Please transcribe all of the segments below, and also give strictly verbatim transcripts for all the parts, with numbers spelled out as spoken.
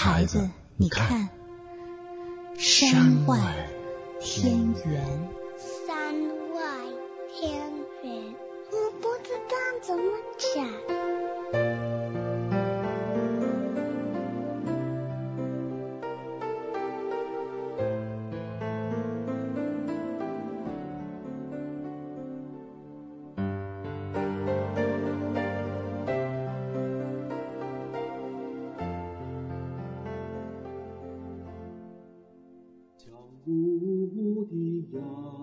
孩子，你看，山外天圆。 山外天圆，我不知道怎么讲。 雾的阳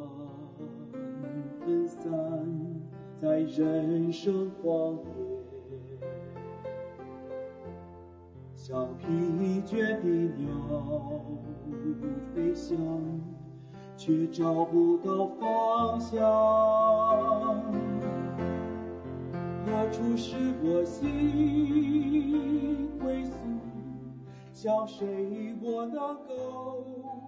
分散在人生荒野，像疲倦的鸟飞翔，却找不到方向。何处是我心归宿？向谁我能够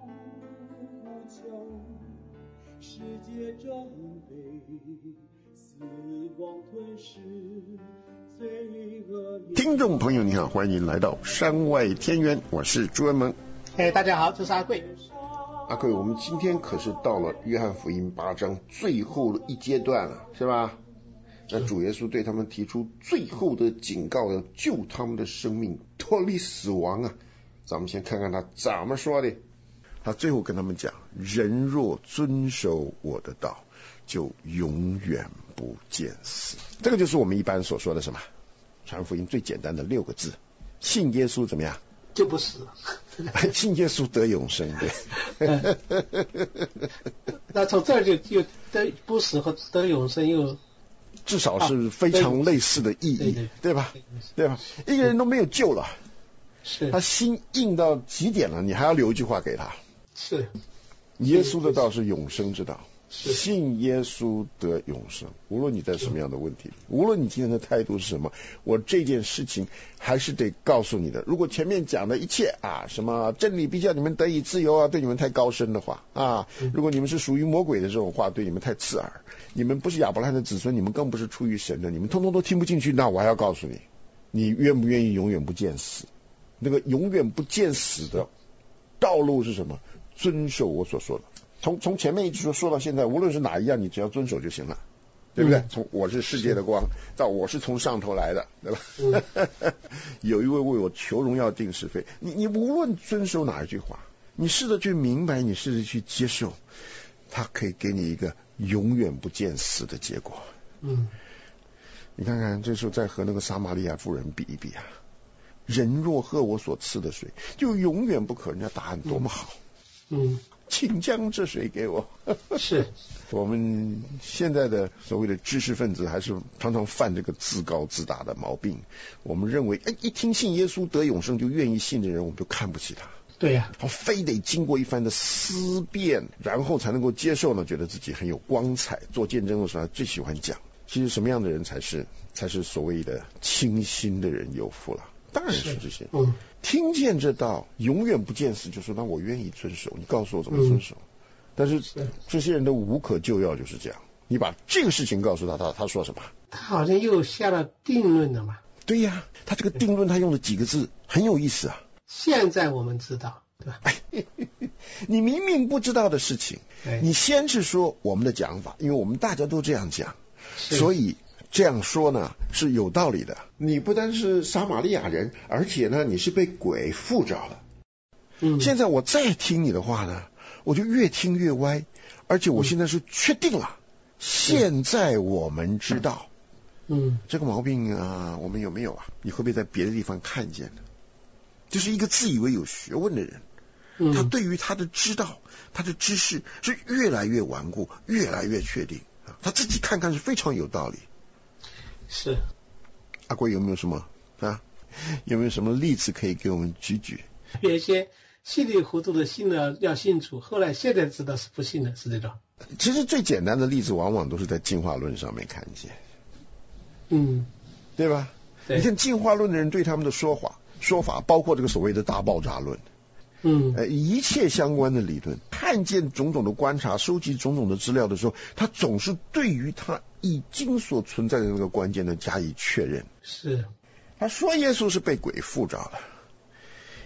世界正被死亡吞噬，罪恶。 听众朋友你好，欢迎来到山外天圆，我是朱文萌。 哎，大家好，这是阿贵。 阿贵，我们今天可是到了约翰福音八章最后的一阶段了，是吧？那主耶稣对他们提出最后的警告，要救他们的生命，脱离死亡啊！咱们先看看他怎么说的。他最后跟他们讲，人若遵守我的道，就永远不见死。这个就是我们一般所说的什么传福音最简单的六个字，信耶稣怎么样就不死信耶稣得永生。对那从这儿就就得不死和得永生又至少是非常类似的意义，对, 对, 对吧对吧一个人都没有救了， 是他心硬到极点了，你还要留一句话给他， 是耶稣的道是永生之道，信耶稣得永生。无论你在什么样的问题里，无论你今天的态度是什么，我这件事情还是得告诉你的。如果前面讲的一切啊，什么真理必叫你们得以自由啊，对你们太高深的话啊，如果你们是属于魔鬼的这种话，对你们太刺耳，你们不是亚伯拉罕的子孙，你们更不是出于神的，你们通通都听不进去，那我还要告诉你，你愿不愿意永远不见死？那个永远不见死的道路是什么？遵守我所说的。从从前面一直说说到现在，无论是哪一样，你只要遵守就行了，对不对？从我是世界的光到我是从上头来的，对吧？嗯、有一位为我求荣耀定是非，你你无论遵守哪一句话，你试着去明白，你试着去接受，它可以给你一个永远不见死的结果。 嗯， 你看看这时候再和那个撒玛利亚妇人比一比啊，人若喝我所赐的水，就永远不渴。人家答案多么好。 嗯， 请将这水给我。 是我们现在的所谓的知识分子还是常常犯这个自高自大的毛病。我们认为，哎，一听信耶稣得永生就愿意信的人，我们就看不起他。 对呀、啊， 他非得经过一番的思辨，然后才能够接受呢，觉得自己很有光彩。做见证的时候，他最喜欢讲。其实什么样的人才是才是所谓的清心的人有福了？当然是这些。 嗯， 听见这道永远不见死，就说那我愿意遵守，你告诉我怎么遵守。嗯、但是这些人都无可救药，就是这样。你把这个事情告诉他，他他说什么？ 他好像又下了定论了嘛。 对呀、啊，他这个定论他用了几个字，很有意思啊。 现在我们知道，对吧？ 你明明不知道的事情，你先是说我们的讲法，因为我们大家都这样讲，所以这样说呢是有道理的。你不单是撒玛利亚人，而且呢你是被鬼附着了。 嗯， 现在我再听你的话呢，我就越听越歪，而且我现在是确定了。嗯、现在我们知道， 嗯， 这个毛病啊，我们有没有啊？你会不会在别的地方看见呢？就是一个自以为有学问的人， 嗯、 他对于他的知道、他的知识是越来越顽固，越来越确定。他自己看看是非常有道理。 是。 阿贵有没有什么啊？有没有什么例子可以给我们举举？ 有一些稀里糊涂的信了要信主，后来现在知道是不信的，是这种。 其实最简单的例子往往都是在进化论上面看见。 嗯， 对吧？ 对， 你看进化论的人对他们的说法说法，包括这个所谓的大爆炸论。 嗯， 呃，一切相关的理论，看见种种的观察，收集种种的资料的时候，他总是对于他已经所存在的那个关键呢加以确认。 是， 他说耶稣是被鬼附着的，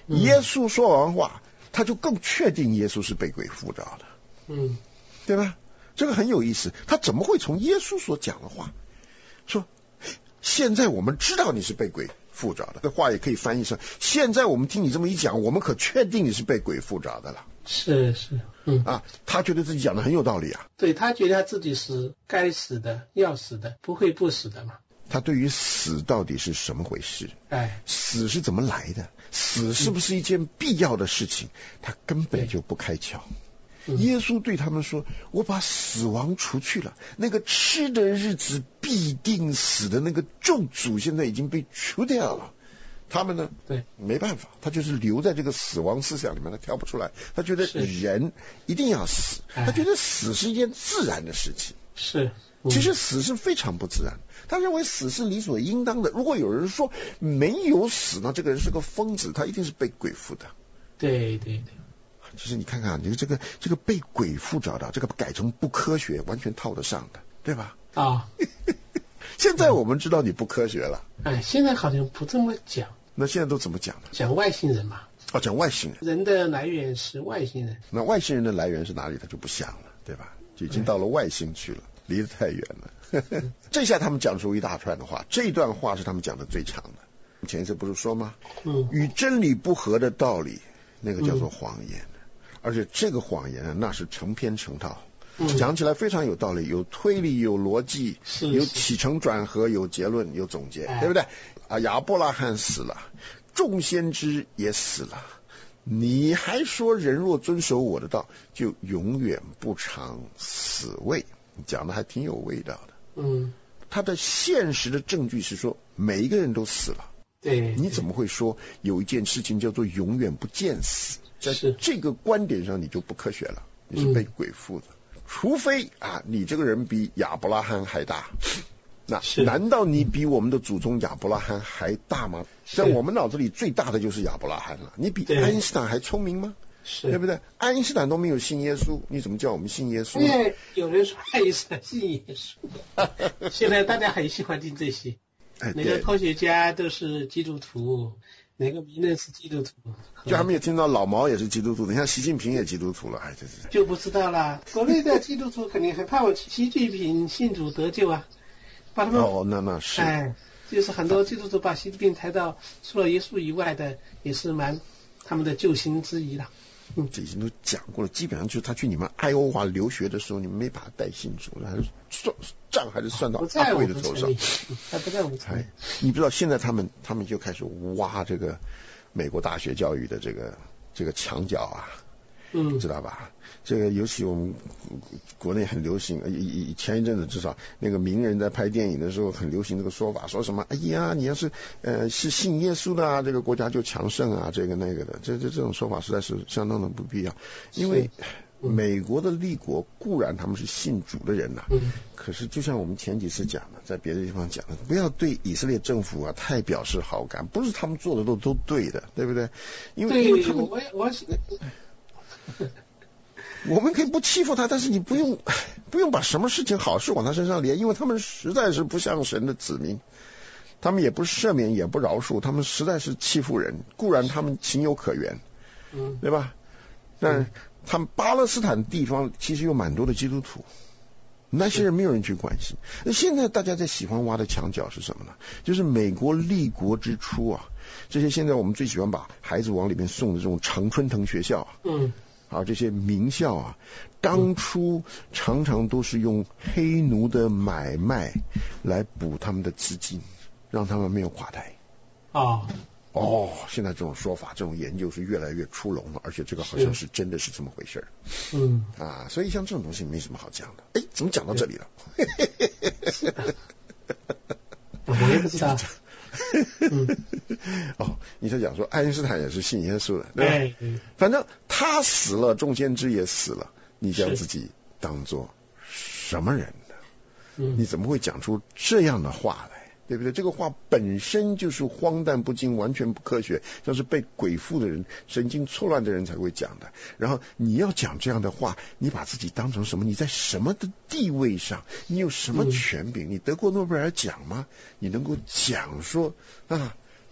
嗯、 耶稣说完话，他就更确定耶稣是被鬼附着的， 嗯， 对吧？这个很有意思，他怎么会从耶稣所讲的话说，现在我们知道你是被鬼附着的，这话也可以翻译成，现在我们听你这么一讲，我们可确定你是被鬼附着的了。 是是，嗯啊，他觉得自己讲的很有道理啊。 对，他觉得他自己是该死的，要死的，不会不死的嘛。 他对于死到底是什么回事？ 哎， 死是怎么来的？死是不是一件必要的事情？他根本就不开窍。 嗯、 耶稣对他们说：“我把死亡除去了，那个吃的日子必定死的那个咒诅，现在已经被除掉了。”他们呢？ 对， 没办法，他就是留在这个死亡思想里面，他跳不出来。他觉得人一定要死，他觉得死是一件自然的事情。 是， 嗯、其实死是非常不自然。他认为死是理所应当的。如果有人说没有死呢，这个人是个疯子，他一定是被鬼附的。 对对对。 其实你看看，你这个这个被鬼附着的，这个改成不科学，完全套得上的，对吧？ 啊， 现在我们知道你不科学了。 哎，现在好像不这么讲。 那现在都怎么讲呢？ 讲外星人嘛。 哦，讲外星人。 人的来源是外星人。 那外星人的来源是哪里？他就不想了，对吧？就已经到了外星去了，离得太远了。这下他们讲出一大串的话，这段话是他们讲的最长的。前一次不是说吗？ 嗯， 与真理不合的道理，那个叫做谎言。嗯，而且这个谎言呢，那是成篇成套， 嗯、 讲起来非常有道理，有推理，有逻辑， 是有起承转合，有结论，有总结，哎、对不对？啊，亚伯拉罕死了，众先知也死了，你还说人若遵守我的道，就永远不尝死味，讲的还挺有味道的。 嗯， 他的现实的证据是说，每一个人都死了。 对， 你怎么会说有一件事情叫做永远不见死？在这个观点上你就不科学了，你是被鬼附的。嗯、除非啊，你这个人比亚伯拉罕还大，那难道你比我们的祖宗亚伯拉罕还大吗？在我们脑子里最大的就是亚伯拉罕了。你比爱因斯坦还聪明吗？ 是， 对不对？爱因斯坦都没有信耶稣，你怎么叫我们信耶稣呢？ 因为有人说爱因斯坦信耶稣，现在大家很喜欢听这些。哪个科学家都是基督徒，哪个名人是基督徒， 就还没有听到老毛也是基督徒，你看习近平也基督徒了，哎，这是就不知道啦。国内的基督徒肯定很怕我习近平信主得救啊，把他们哦，那那是， 哎，就是很多基督徒把习近平抬到除了耶稣以外的，也是蛮他们的救星之一了。 嗯，这已经都讲过了，基本上就是他去你们爱欧华留学的时候，你们没把他带信主，还是算账还是算到阿贵的头上， 他不在我们这里。 你不知道现在他们他们就开始挖这个美国大学教育的这个这个墙角啊， 嗯， 知道吧？这个尤其我们国内很流行，以前一阵子至少那个名人在拍电影的时候很流行这个说法，说什么哎呀，你要是呃是信耶稣的啊，这个国家就强盛啊，这个那个的，这这这种说法实在是相当的不必要，因为美国的立国固然他们是信主的人呐、啊， 嗯， 可是就像我们前几次讲的，在别的地方讲的，不要对以色列政府啊太表示好感，不是他们做的都都对的，对不对？因为因为他们我我我们可以不欺负他，但是你不用不用把什么事情好事往他身上连，因为他们实在是不像神的子民，他们也不赦免也不饶恕，他们实在是欺负人。固然他们情有可原， 嗯， 对吧？但他们巴勒斯坦地方其实有蛮多的基督徒，那些人没有人去关心。那现在大家在喜欢挖的墙角是什么呢？就是美国立国之初啊，这些现在我们最喜欢把孩子往里面送的这种常春藤学校啊， 嗯。 啊，这些名校啊，当初常常都是用黑奴的买卖来补他们的资金，让他们没有垮台。 哦哦，现在这种说法、这种研究是越来越出笼了，而且这个好像是真的是这么回事儿。 嗯啊，所以像这种东西没什么好讲的。哎，怎么讲到这里了？ 我也不知道。嗯、 哦，你是讲说爱因斯坦也是信耶稣的，对吧？ 对嗯、 反正他死了，众先知也死了，你将自己当作什么人呢？ 嗯、 你怎么会讲出这样的话来？对不对？这个话本身就是荒诞不经，完全不科学，像是被鬼附的人、神经错乱的人才会讲的。然后你要讲这样的话，你把自己当成什么？你在什么的地位上？你有什么权柄？嗯、你得过诺贝尔奖吗？你能够讲说啊，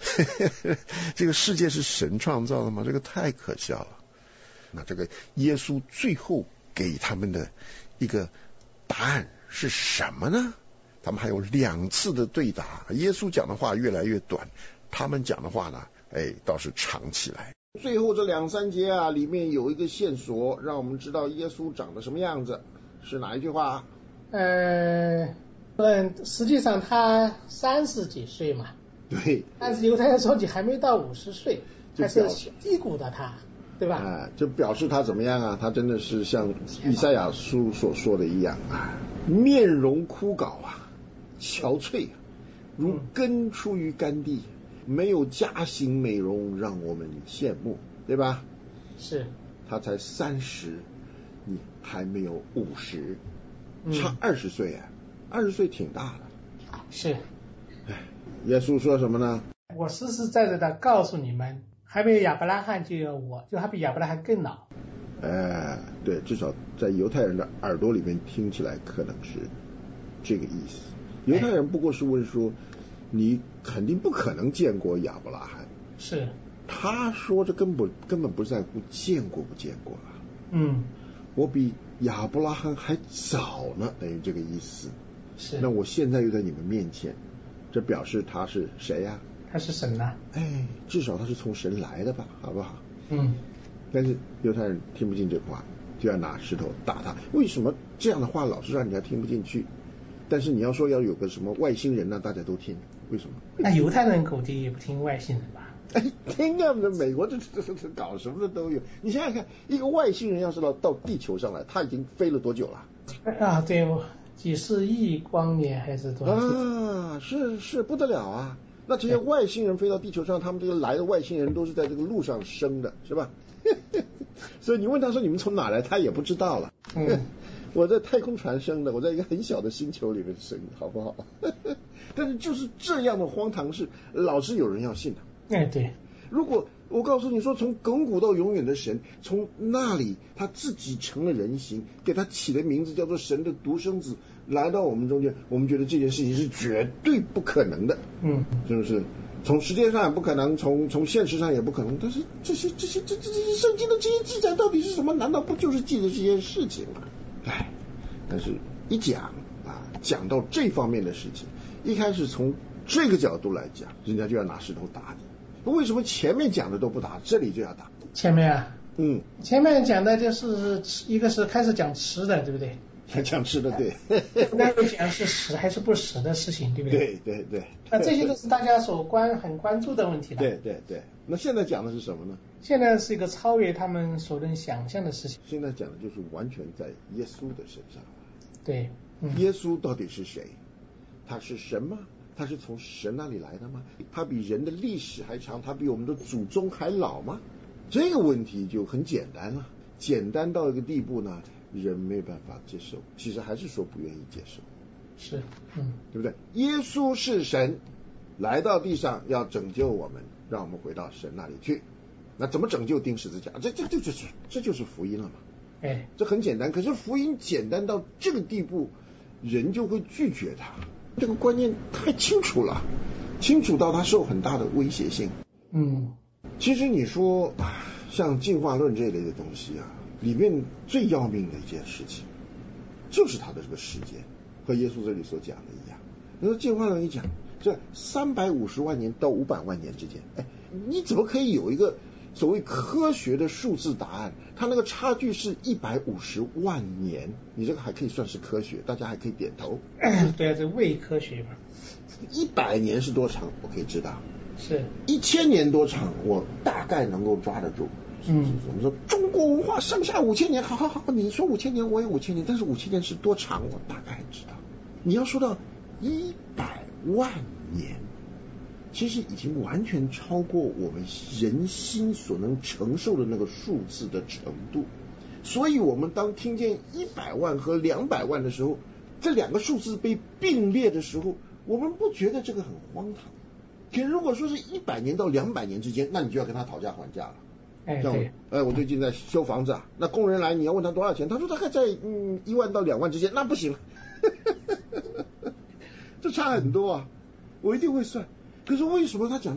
这个世界是神创造的吗？这个太可笑了。那这个耶稣最后给他们的一个答案是什么呢？他们还有两次的对答，耶稣讲的话越来越短，他们讲的话呢，哎，倒是长起来。最后这两三节啊，里面有一个线索，让我们知道耶稣长得什么样子，是哪一句话？ 呃，嗯，实际上他三十几岁嘛， 对。 但是犹太人说你还没到五十岁，还是低估的他，对吧？ 啊，就表示他怎么样啊？他真的是像以赛亚书所说的一样啊，面容枯槁啊，憔悴，如根出于干地，没有佳形美容让我们羡慕，对吧？ 是。 他才三十，你还没有五十，差二十岁啊，二十岁挺大的。 是。 哎，耶稣说什么呢？ 我实实在在的告诉你们，还没有亚伯拉罕就有我，就他比亚伯拉罕更老。 哎，对，至少在犹太人的耳朵里面听起来可能是这个意思。犹太人不过是问说，你肯定不可能见过亚伯拉罕。 是。 他说这根本根本不在乎见过不见过了。 嗯。 我比亚伯拉罕还早呢，等于这个意思。 是。 那我现在又在你们面前，这表示他是谁呀、啊？ 他是神呐、啊。 哎，至少他是从神来的吧，好不好？ 嗯。 但是犹太人听不进这话，就要拿石头打他。为什么这样的话老是让人家听不进去？但是你要说要有个什么外星人呢、啊，大家都听，为什么？ 那犹太人估计也不听外星人吧？ 哎，听啊！美国这这这搞什么的都有。你想想看，一个外星人要是到到地球上来，他已经飞了多久了？ 啊，对，几十亿光年还是多少？ 啊，是是不得了啊！那这些外星人飞到地球上，他们这个来的外星人都是在这个路上生的，是吧？所以你问他说你们从哪来，他也不知道了。 嗯， 我在太空船生的，我在一个很小的星球里面生的，好不好？但是就是这样的荒唐事，老是有人要信的。 哎，对。 如果我告诉你说，从亘古到永远的神，从那里他自己成了人形，给他起的名字叫做神的独生子，来到我们中间，我们觉得这件事情是绝对不可能的。 嗯， 是不是？从时间上也不可能，从从现实上也不可能。但是这些这些这这这些圣经的这些记载到底是什么？难道不就是记的这些事情吗？哎，但是一讲啊，讲到这方面的事情，一开始从这个角度来讲，人家就要拿石头打你。为什么前面讲的都不打，这里就要打？ 前面啊， 嗯， 前面讲的就是一个是开始讲吃的，对不对？ 讲吃的，对。 那个讲是死还是不死的事情，对不对？ 对对对。 那这些都是大家所关很关注的问题了。 对对对。那现在讲的是什么呢？ 现在是一个超越他们所能想象的事情。 现在讲的就是完全在耶稣的身上。 对。 嗯、耶稣到底是谁？他是神吗？他是从神那里来的吗？他比人的历史还长，他比我们的祖宗还老吗？这个问题就很简单了，简单到一个地步呢，人没有办法接受，其实还是说不愿意接受。 是，嗯， 对不对？耶稣是神，来到地上要拯救我们，让我们回到神那里去。那怎么拯救？钉十字架，这这这就是这就是福音了嘛？ 哎， 这很简单。可是福音简单到这个地步，人就会拒绝它。这个观念太清楚了，清楚到它受很大的威胁性。 嗯， 其实你说像进化论这一类的东西啊，里面最要命的一件事情，就是它的这个时间，和耶稣这里所讲的一样。你说进化论一讲，这三百五十万年到五百万年之间，哎，你怎么可以有一个所谓科学的数字答案？它那个差距是一百五十万年，你这个还可以算是科学，大家还可以点头。 对啊，这伪科学嘛。 一百年是多长？我可以知道。 是。 一千年多长？我大概能够抓得住。 嗯， 我们说中国文化上下五千年，好好好，你说五千年我也五千年，但是五千年是多长？我大概知道。你要说到一百万年，其实已经完全超过我们人心所能承受的那个数字的程度。所以我们当听见一百万和两百万的时候，这两个数字被并列的时候，我们不觉得这个很荒唐。可是如果说是一百年到两百年之间，那你就要跟他讨价还价了。 哎，对。 哎，我最近在修房子啊，那工人来，你要问他多少钱，他说大概在嗯一万到两万之间，那不行，这差很多啊，我一定会算。可是为什么他讲到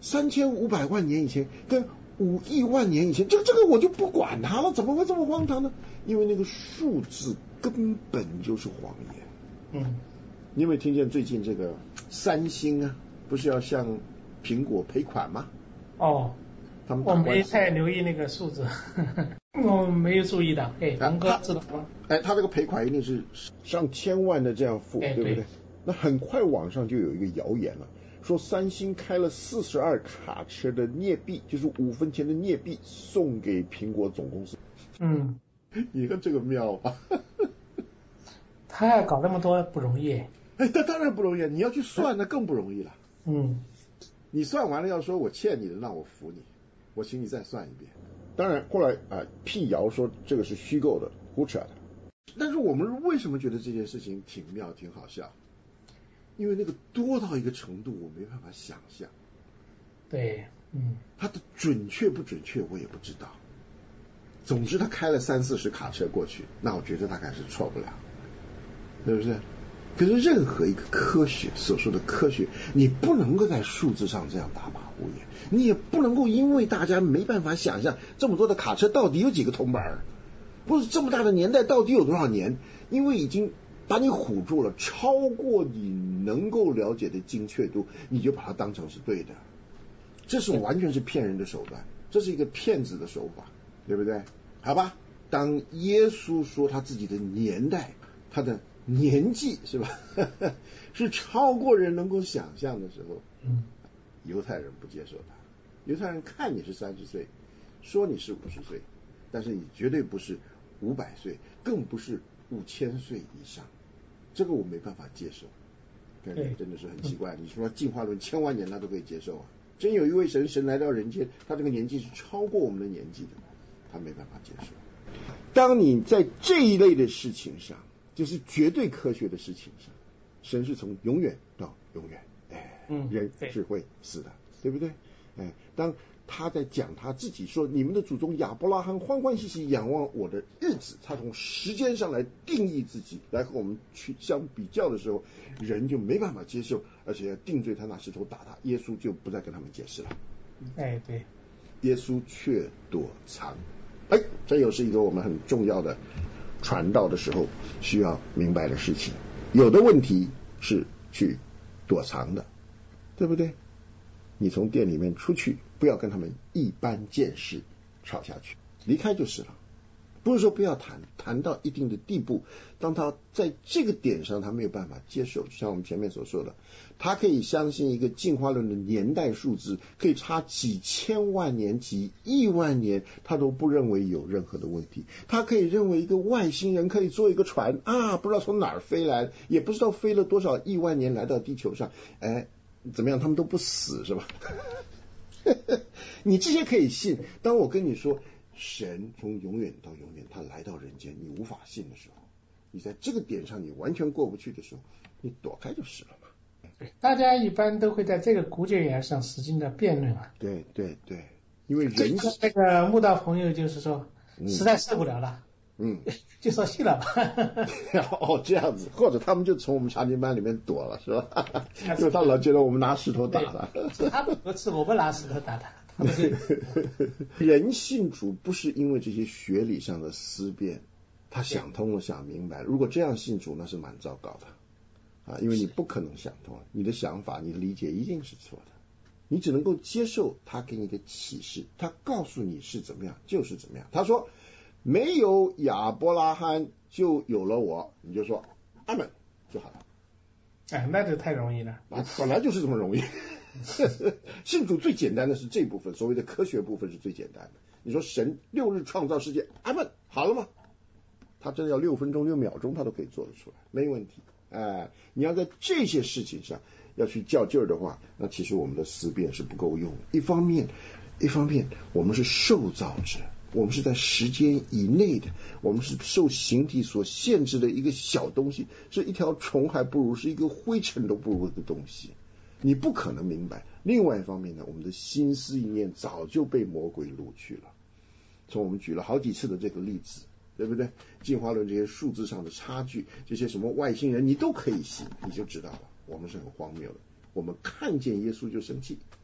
三千五百万年以前跟五亿万年以前，这个这个我就不管它了，怎么会这么荒唐呢？因为那个数字根本就是谎言。 嗯， 你有没有听见最近这个三星啊，不是要向苹果赔款吗？ 哦， 他们我没太留意那个数字，我没有注意到。哎，龙哥知道吗？ 哎，他这个赔款一定是上千万的这样付， 哎、 对不对？ 对。 那很快网上就有一个谣言了，说三星开了四十二卡车的镍币，就是五分钱的镍币，送给苹果总公司。 嗯， 你看这个妙啊！ 他要搞那么多不容易。 哎，那当然不容易，你要去算那更不容易了。 嗯， 你算完了要说我欠你的，那我服你，我请你再算一遍。当然后来啊辟谣说这个是虚构的，胡扯的。但是我们为什么觉得这件事情挺妙挺好笑？因为那个多到一个程度我没办法想象。 对，嗯， 它的准确不准确我也不知道。总之他开了三四十卡车过去，那我觉得大概是错不了，对不对？可是任何一个科学所说的科学，你不能够在数字上这样打马虎眼，你也不能够因为大家没办法想象这么多的卡车到底有几个铜板，或者这么大的年代到底有多少年，因为已经把你唬住了，超过你能够了解的精确度，你就把它当成是对的。这是完全是骗人的手段，这是一个骗子的手法，对不对？好吧，当耶稣说他自己的年代，他的年纪是吧是超过人能够想象的时候， 嗯， 犹太人不接受他。犹太人看你是三十岁，说你是五十岁，但是你绝对不是五百岁，更不是五千岁以上，这个我没办法接受。对，真的是很奇怪。你说进化论千万年他都可以接受啊，真有一位神，神来到人间，他这个年纪是超过我们的年纪的，他没办法接受。当你在这一类的事情上，就是绝对科学的事情上，神是从永远到永远，哎， 嗯， 人是会死的，对不对？哎，当他在讲他自己说你们的祖宗亚伯拉罕欢欢喜喜仰望我的日子，他从时间上来定义自己，来和我们去相比较的时候，人就没办法接受，而且要定罪他，拿石头打他。耶稣就不再跟他们解释了。 哎，对， 耶稣却躲藏。哎，这又是一个我们很重要的传道的时候需要明白的事情。有的问题是去躲藏的，对不对？你从店里面出去，不要跟他们一般见识吵下去，离开就是了。不是说不要谈，谈到一定的地步，当他在这个点上他没有办法接受，就像我们前面所说的，他可以相信一个进化论的年代数字可以差几千万年几亿万年，他都不认为有任何的问题。他可以认为一个外星人可以坐一个船啊，不知道从哪儿飞来，也不知道飞了多少亿万年来到地球上，哎，怎么样他们都不死是吧你这些可以信。当我跟你说神从永远到永远他来到人间，你无法信的时候，你在这个点上你完全过不去的时候，你躲开就是了嘛。 大家一般都会在这个古卷言上使劲的辩论啊。 对对对，因为人那个慕道朋友就是说、嗯、实在受不了了， 嗯， 就说信了吧哦，这样子，或者他们就从我们查经班里面躲了，是吧？因为他老觉得我们拿石头打他， 他不是我们拿石头打他。 人信主不是因为这些学理上的思辨，他想通了想明白了，如果这样信主那是蛮糟糕的啊，因为你不可能想通，你的想法你的理解一定是错的，你只能够接受他给你的启示，他告诉你是怎么样就是怎么样。他说没有亚伯拉罕就有了我，你就说阿们就好了。 哎，那就太容易了啊，本来就是这么容易信主最简单的是这部分，所谓的科学部分是最简单的。你说神六日创造世界，阿们好了吗？他真的要六分钟六秒钟他都可以做得出来，没问题。哎，你要在这些事情上要去较劲儿的话，那其实我们的思辨是不够用。一方面一方面我们是受造者，我们是在时间以内的，我们是受形体所限制的一个小东西，是一条虫还不如，是一个灰尘都不如的东西，你不可能明白。另外一方面呢，我们的心思意念早就被魔鬼掳去了。从我们举了好几次的这个例子，对不对？进化论这些数字上的差距，这些什么外星人你都可以信，你就知道了我们是很荒谬的。我们看见耶稣就生气，对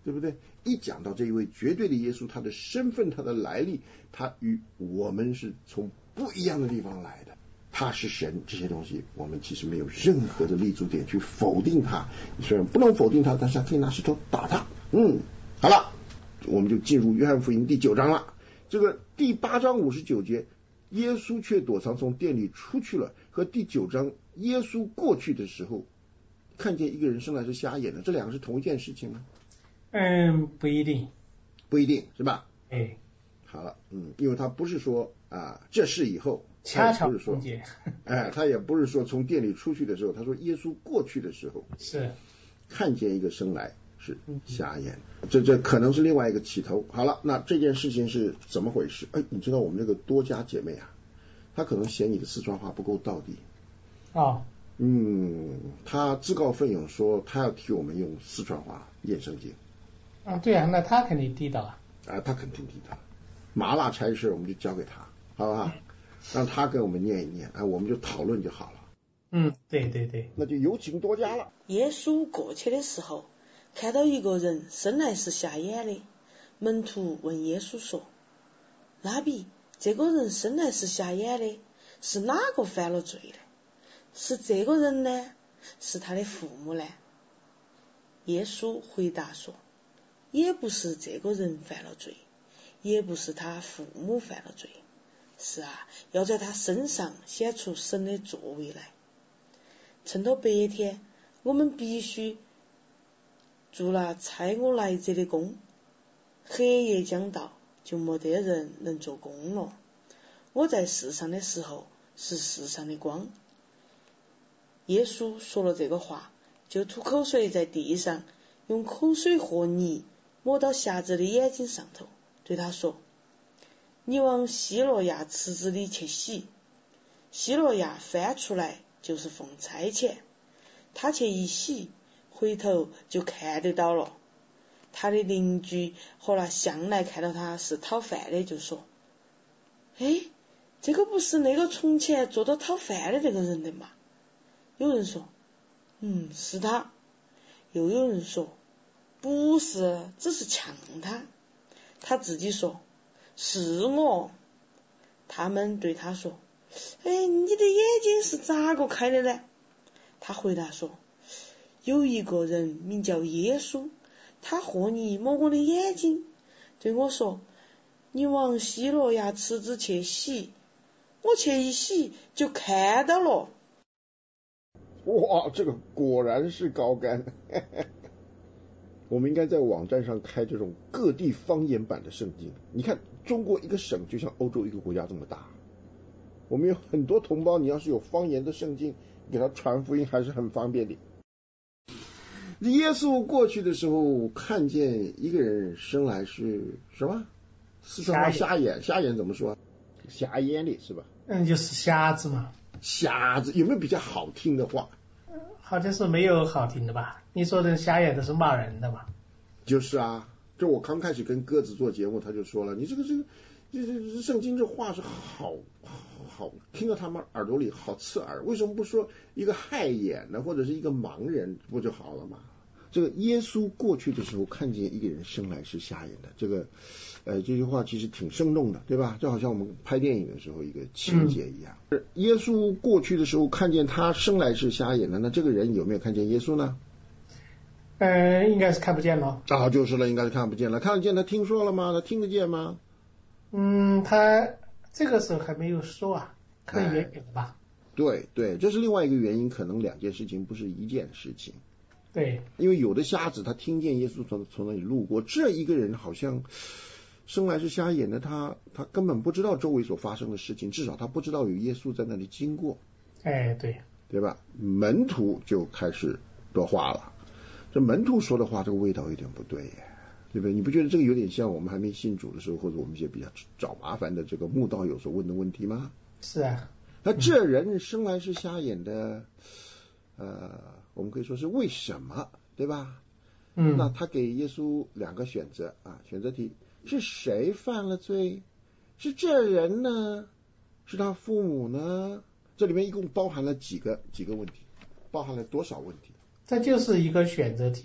对不对？一讲到这一位绝对的耶稣，他的身份，他的来历，他与我们是从不一样的地方来的，他是神，这些东西我们其实没有任何的立足点去否定他，虽然不能否定他，但是可以拿石头打他。嗯，好了，我们就进入约翰福音第九章了。这个第八章五十九节，耶稣却躲藏从店里出去了，和第九章耶稣过去的时候看见一个人生来是瞎眼的，这两个是同一件事情吗？ 嗯，不一定， 不一定是吧？ 哎， 好了，嗯，因为他不是说啊这事以后， 恰巧不是说，哎，他也不是说从店里出去的时候，他说耶稣过去的时候是看见一个生来是瞎眼，这这可能是另外一个起头。好了，那这件事情是怎么回事？哎，你知道我们这个多家姐妹啊，她可能嫌你的四川话不够道地。 哦。 嗯，她自告奋勇说她要替我们用四川话念圣经。 啊，对啊，那她肯定地道啊。 啊，她肯定地道。麻辣差事我们就交给她，好不好？让她给我们念一念，哎，我们就讨论就好了。 嗯，对对对。 那就有请多家了。 耶稣过去的时候，看到一个人生来是瞎眼的，门徒问耶稣说：“拉比，这个人生来是瞎眼的，是哪个犯了罪的？是这个人呢？是他的父母呢？”耶稣回答说：“也不是这个人犯了罪，也不是他父母犯了罪，是啊，要在他身上显出神的作为来。趁到白天，我们必须做那差我来者的工，黑夜将到，就没得人能做工了。我在世上的时候是世上的光。”耶稣说了这个话，就吐口水在地上，用口水和泥抹到瞎子的眼睛上头，对他说：“你往西罗亚池子里去洗。”西罗亚翻出来就是奉差遣，他去一洗，回头就看得到了。他的邻居和那向来看到他是讨饭的，就说：“哎，这个不是那个从前做到讨饭的这个人的吗？”有人说：“嗯，是他。”又有人说：“不是，只是像他。”他自己说：“是我。”他们对他说：“哎，你的眼睛是咋个开的呢？”他回答说：“有一个人名叫耶稣，他和你摸我的眼睛，对我说：你往西罗亚池子去洗。我去一洗，就看到了。” 哇，这个果然是高干。我们应该在网站上开这种各地方言版的圣经。你看，中国一个省就像欧洲一个国家这么大，我们有很多同胞，你要是有方言的圣经，给他传福音还是很方便的。耶稣过去的时候，看见一个人生来是什么？四川话瞎眼，瞎眼怎么说？瞎眼的是吧？ 嗯，就是瞎子嘛。 瞎子有没有比较好听的话？ 好像是没有好听的吧？你说的瞎眼的是骂人的吧？ 就是啊，就我刚开始跟鸽子做节目，他就说了，你这个这个这这圣经这话是好好听到他们耳朵里好刺耳，为什么不说一个害眼呢，或者是一个盲人不就好了吗？这个耶稣过去的时候看见一个人生来是瞎眼的，这个呃这句话其实挺生动的，对吧？就好像我们拍电影的时候一个情节一样。嗯、耶稣过去的时候看见他生来是瞎眼的，那这个人有没有看见耶稣呢？ 呃，应该是看不见了。 啊，就是了，应该是看不见了。看得见他听说了吗？他听得见吗？ 嗯，他这个时候还没有说啊，可能远远的吧。 对对，这是另外一个原因，可能两件事情不是一件事情。 对， 因为有的瞎子他听见耶稣从从那里路过，这一个人好像生来是瞎眼的，他他根本不知道周围所发生的事情，至少他不知道有耶稣在那里经过。 哎，对， 对吧？门徒就开始多话了，这门徒说的话，这个味道有点不对耶，对不对？你不觉得这个有点像我们还没信主的时候，或者我们一些比较找麻烦的这个慕道友所问的问题吗？ 是啊， 那这人生来是瞎眼的，呃，我们可以说是为什么，对吧？ 嗯， 那他给耶稣两个选择啊，选择题是谁犯了罪？是这人呢？是他父母呢？这里面一共包含了几个几个问题？包含了多少问题？ 这就是一个选择题嘛。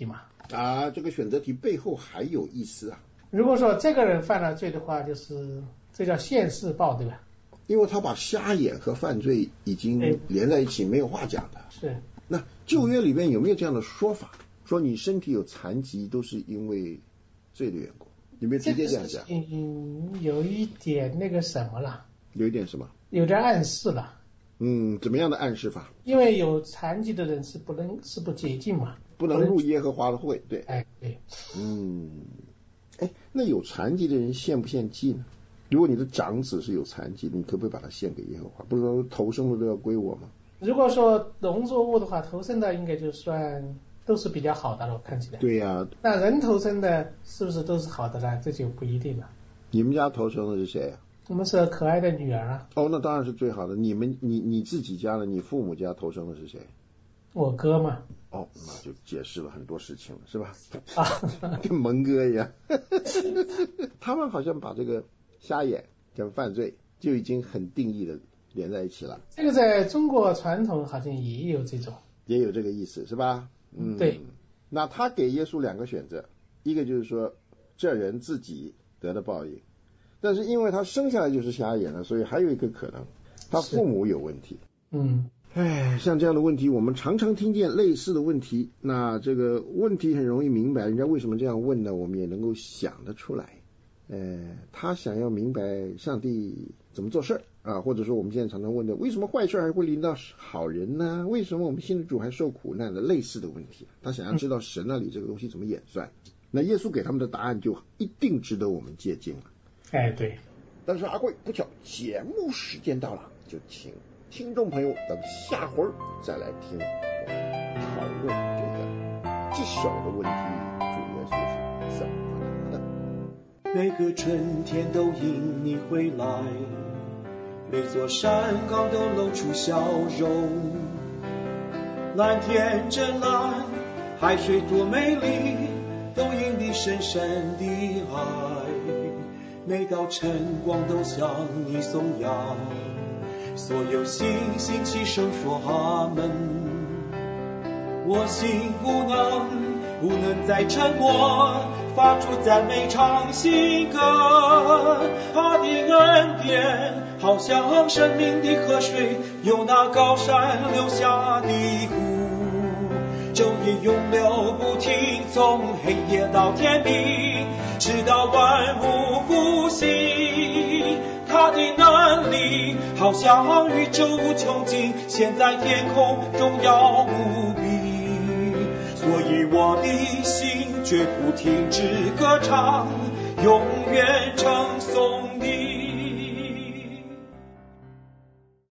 啊，这个选择题背后还有意思啊。 如果说这个人犯了罪的话，就是这叫现世报，对吧？ 因为他把瞎眼和犯罪已经连在一起，没有话讲的。 是。 那旧约里面有没有这样的说法，说你身体有残疾都是因为罪的缘故？有没有直接这样讲？ 嗯，有一点那个什么了。 有一点什么？ 有点暗示了。 嗯，怎么样的暗示法？ 因为有残疾的人是不能是不洁净嘛， 不能入耶和华的会，对。 哎，对。 嗯，哎，那有残疾的人献不献祭呢？如果你的长子是有残疾，你可不可以把它献给耶和华？不是说头生的都要归我吗？ 如果说农作物的话，头生的应该就算都是比较好的了，我看起来。 对呀、啊。 那人头生的是不是都是好的呢？这就不一定了。 你们家头生的是谁啊？ 我们是可爱的女儿啊。哦， 那当然是最好的。你们你你自己家的，你父母家头生的是谁？ 我哥嘛。 哦，那就解释了很多事情了，是吧？啊，跟蒙哥一样。他们好像把这个瞎眼跟犯罪就已经很定义的连在一起了。 这个在中国传统好像也有这种， 也有这个意思，是吧？嗯， 对。 那他给耶稣两个选择，一个就是说这人自己得的报应。但是因为他生下来就是瞎眼了，所以还有一个可能，他父母有问题。 嗯， 哎，像这样的问题，我们常常听见类似的问题。那这个问题很容易明白，人家为什么这样问呢？我们也能够想得出来。呃，他想要明白上帝怎么做事啊，或者说我们现在常常问的，为什么坏事还会临到好人呢？为什么我们信的主还受苦难的？类似的问题，他想要知道神那里这个东西怎么演算。那耶稣给他们的答案就一定值得我们借鉴了。 哎，对。 但是阿贵不巧，节目时间到了，就请听众朋友等下回再来听我们讨论这个棘手的问题，主耶稣是怎么来的。 每个春天都因你回来，每座山岗都露出笑容，蓝天真蓝，海水多美丽，都因你深深的爱。每道晨光都向你颂扬，所有星星齐声说阿门。我心不能不能再沉默，发出赞美唱新歌。他的恩典好像生命的河水，由那高山流下的湖，昼夜永流不停，从黑夜到天明，直到万物复兴。他的能力好像宇宙无穷尽，现在天空荣耀无比。所以我的心绝不停止歌唱，永远称颂